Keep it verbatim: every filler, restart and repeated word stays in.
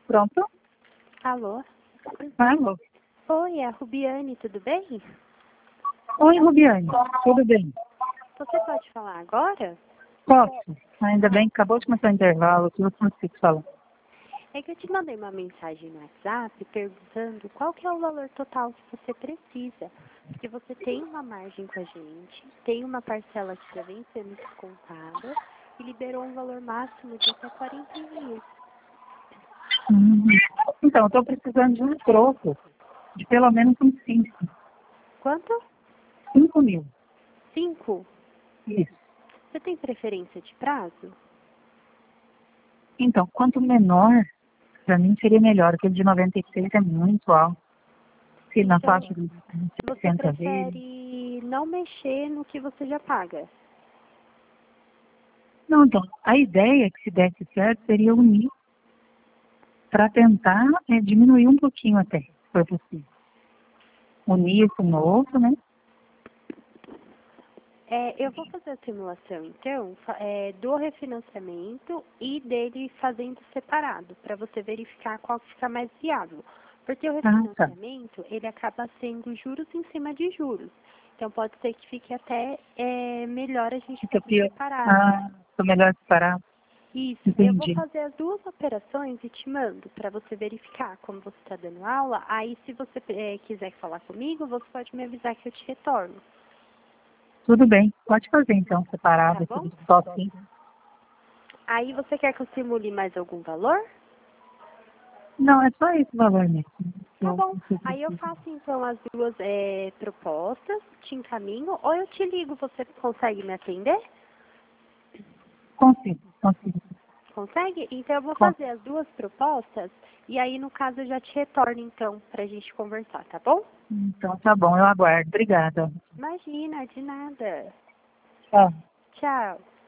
Pronto? Alô? Alô? Oi, é a Rubiane, tudo bem? Oi, Rubiane. Tudo bem? Você pode falar agora? Posso? Ainda bem que acabou de começar o intervalo, que eu consigo falar. É que eu te mandei uma mensagem no WhatsApp perguntando qual que é o valor total que você precisa. Porque você tem uma margem com a gente, tem uma parcela que já vem sendo descontada e liberou um valor máximo de até quarenta mil. Hum. Então, eu estou precisando de um troco, de pelo menos uns cinco. Quanto? Cinco mil. Cinco? Isso. Você tem preferência de prazo? Então, quanto menor, para mim seria melhor. Aquele de noventa e seis é muito alto. Se na Então, faixa de você sessenta vezes. prefere não mexer no que você já paga? Não, então, a ideia que se desse certo seria unir para tentar é, diminuir um pouquinho até, se for possível. Unir com o outro, né? É, eu vou fazer a simulação, então, fa- é, do refinanciamento e dele fazendo separado, para você verificar qual que fica mais viável. Porque o Ah, tá. refinanciamento, ele acaba sendo juros em cima de juros. Então, pode ser que fique até é, melhor a gente Fica fazer pior. separado. Ah, tô melhor separado. Isso, eu vou Entendi. fazer as duas operações e te mando para você verificar como você está dando aula. Aí, se você é, quiser falar comigo, você pode me avisar que eu te retorno, Tudo bem. Pode fazer então, tá separado, bom? tudo só assim. Aí você quer que eu simule mais algum valor? Não, é só esse valor mesmo. que Tá Eu, bom. que eu Aí eu preciso. faço então as duas é, propostas, te encaminho, ou eu te ligo, você consegue me atender? Consigo, consigo. Consegue? Então eu vou fazer consigo. as duas propostas e aí no caso eu já te retorno então pra gente conversar, tá bom? Então tá bom, eu aguardo. Obrigada. Imagina, de nada. Tchau. Tchau.